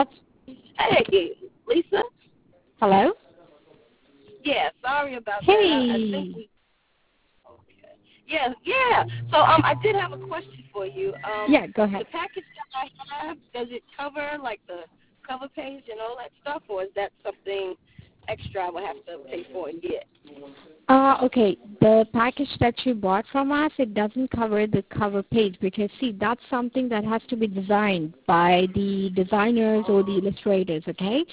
Hey, Lisa. Hello? Yeah, sorry about that. I think Hey. we. Okay. Yeah. So I did have a question for you. Yeah, go ahead. The package that I have, does it cover like the cover page and all that stuff, or is that something extra I would have to pay for and get? Okay, the package that you bought from us, it doesn't cover the cover page because, see, that's something that has to be designed by the designers or the illustrators, okay?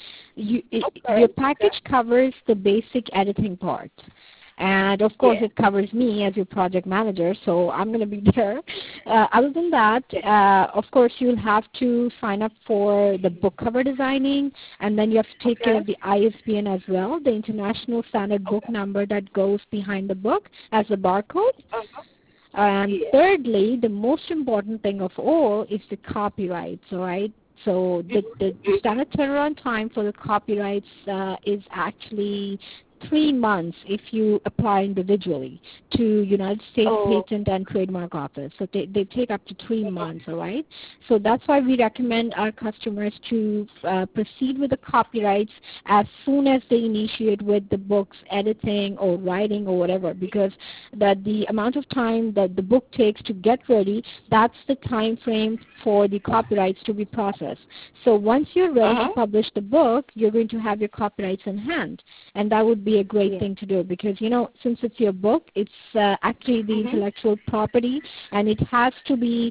Okay. Your Okay. package covers the basic editing part. And, of course, Yeah. it covers me as your project manager, so I'm going to be there. Other than that, Yeah. of course, you'll have to sign up for the book cover designing, and then you have to take care Okay. of the ISBN as well, the International Standard Book Okay. Number that goes behind the book as a barcode. Uh-huh. And Yeah. thirdly, the most important thing of all is the copyrights, all right? So the standard turnaround time for the copyrights is actually 3 months if you apply individually to United States Oh. Patent and Trademark Office. So they take up to 3 months, all right? So that's why we recommend our customers to proceed with the copyrights as soon as they initiate with the book's editing or writing or whatever, because the amount of time that the book takes to get ready, that's the time frame for the copyrights to be processed. So once you're ready to Uh-huh. publish the book, you're going to have your copyrights in hand, and that would be a great Yeah. thing to do because, since it's your book, it's actually the Mhm. intellectual property, and it has to be,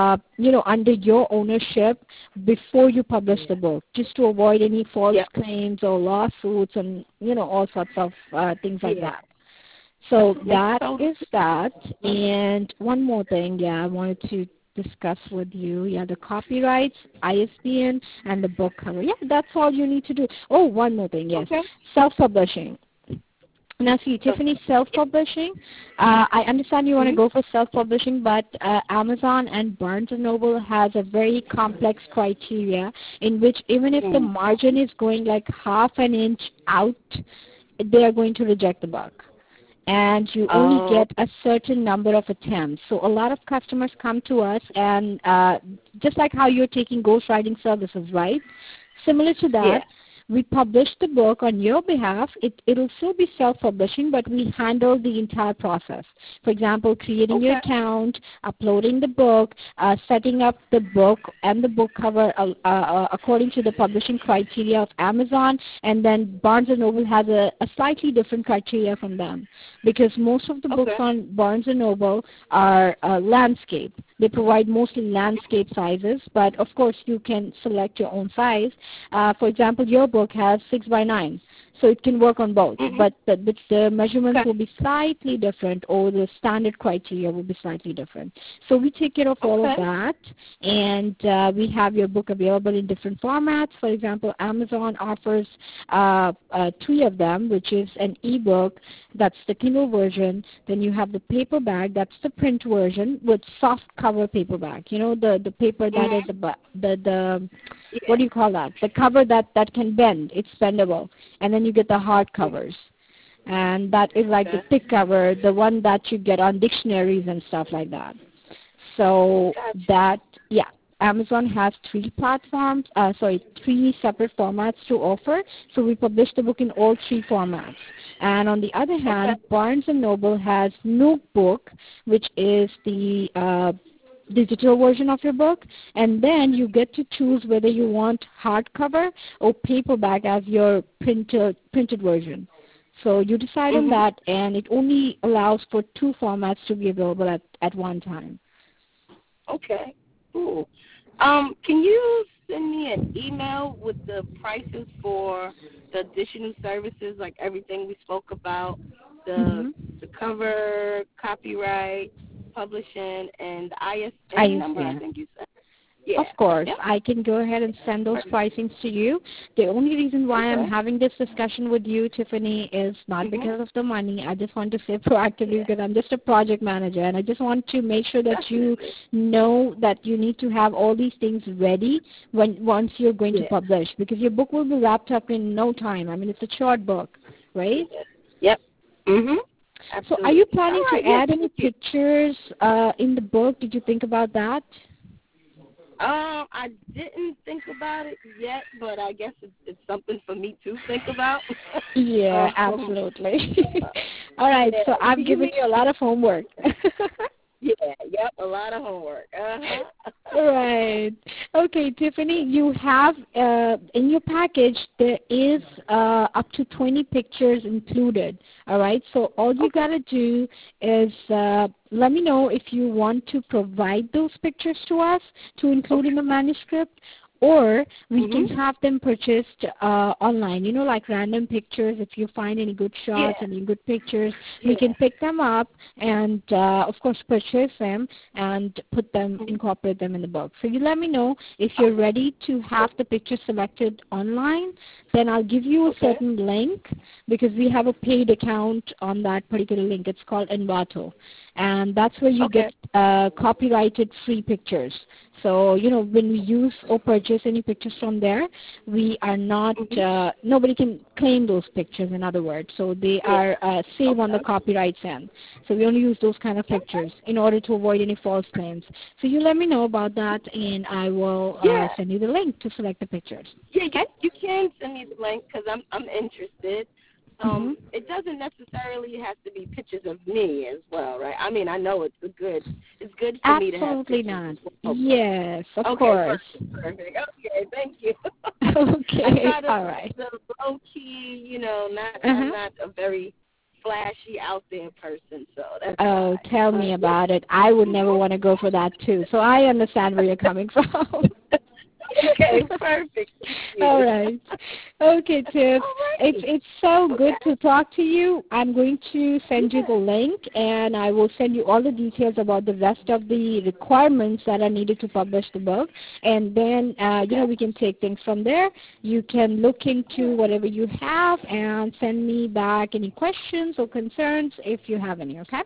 under your ownership before you publish the Yeah. book, just to avoid any false Yeah. claims or lawsuits and, all sorts of things like Yeah. that. So Makes that total is that. And one more thing, I wanted to discuss with you. Yeah, the copyrights, ISBN, and the book cover. Yeah, that's all you need to do. Oh, one more thing, yes. Okay. Self-publishing. Now, see, So, Tiffany, self-publishing, I understand you want to mhm. go for self-publishing, but Amazon and Barnes& & Noble has a very complex criteria in which even if the Mm. margin is going like half an inch out, they are going to reject the book, and you only Oh. get a certain number of attempts. So a lot of customers come to us, and just like how you're taking ghostwriting services, right? Similar to Yeah. that, we publish the book on your behalf. It'll still be self-publishing, but we handle the entire process. For example, creating your Okay. account, uploading the book, setting up the book and the book cover according to the publishing criteria of Amazon, and then Barnes& & Noble has a slightly different criteria from them because most of the books Okay. on Barnes& & Noble are landscape. They provide mostly landscape sizes, but of course you can select your own size. For example, your book has 6 by 9, so it can work on both, Mhm. but the measurements Okay. will be slightly different, or the standard criteria will be slightly different. So we take care of all of Okay. that, and we have your book available in different formats. For example, Amazon offers 3 of them, which is an ebook, that's the Kindle version. Then you have the paperback, that's the print version with soft cover paperback. The paper that is Mhm. the what Yeah. do you call that? The cover that can bend. It's bendable. And then you get the hard Mhm. covers. And that is like the Okay. thick cover, the one that you get on dictionaries and stuff like that. So Gotcha. that, yeah, Amazon has 3 separate formats to offer. So we publish the book in all 3 formats. And on the other Okay. hand, Barnes& & Noble has Nook Book, which is the digital version of your book, and then you get to choose whether you want hardcover or paperback as your printed version. So you decide on Mhm. that, and it only allows for 2 formats to be available at one time. Okay. Cool. Can you send me an email with the prices for the additional services, like everything we spoke about, the Mm-hmm. the cover, copyright, publishing, and the ISN number? I ISBN. think you said. Of Yeah. course, Yep. I can go ahead and send those Perfect. pricings to you. The only reason why I'm Okay. having this discussion with you, Tiffany, is not Mhm. because of the money. I just want to say proactively Yeah. because I'm just a project manager, and I just want to make sure that you Definitely. know that you need to have all these things ready once you're going to Yeah. publish, because your book will be wrapped up in no time. I mean, it's a short book, right? Yeah. Yep. Mhm. So are you Absolutely. All planning to right. Yeah. add any Thank you. pictures in the book? Did you think about that? I didn't think about it yet, but I guess it's something for me to think about. Yeah, absolutely. All right, yeah, so I've given you a lot of homework. yeah, yep, a lot of homework. Right. Okay, Tiffany, you have in your package there is up to 20 pictures included. All right. So all you gotta do is let me know if you want to provide those pictures to us to include in the manuscript, or we can have them purchased online. You know, like random pictures. If you find any good shots, any good pictures, we can pick them up and, of course, purchase them and put them, incorporate them in the book. So you let me know if you're ready to have the pictures selected online. Then I'll give you a certain link, because we have a paid account on that particular link. It's called Envato, and that's where you get copyrighted free pictures. So, you know, when we use or purchase any pictures from there, we are not, nobody can claim those pictures, in other words. So they are saved on the copyrights end. So we only use those kind of pictures in order to avoid any false claims. So you let me know about that, and I will send you the link to select the pictures. Yeah, you can send me the link, because I'm interested. It doesn't necessarily have to be pictures of me as well, right? I mean, I know it's good for me to have pictures. Absolutely not. Well. Yes, of course. Perfect. Okay, thank you. Okay, I try to all right. the low key, you know, I'm not a very flashy out there person, so that's Oh, why. tell me about it. I would never want to go for that too. So I understand where you're coming from. Okay, perfect. All right. Okay, Tiff. It's so good to talk to you. I'm going to send you the link, and I will send you all the details about the rest of the requirements that are needed to publish the book. And then, you know, we can take things from there. You can look into whatever you have and send me back any questions or concerns if you have any, okay?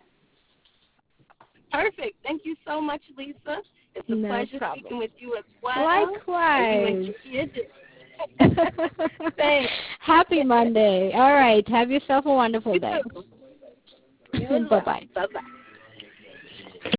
Perfect. Thank you so much, Lisa. It's a pleasure speaking with you as well. Likewise. Thanks. Happy Monday. All right. Have yourself a wonderful day. Bye-bye. Bye-bye.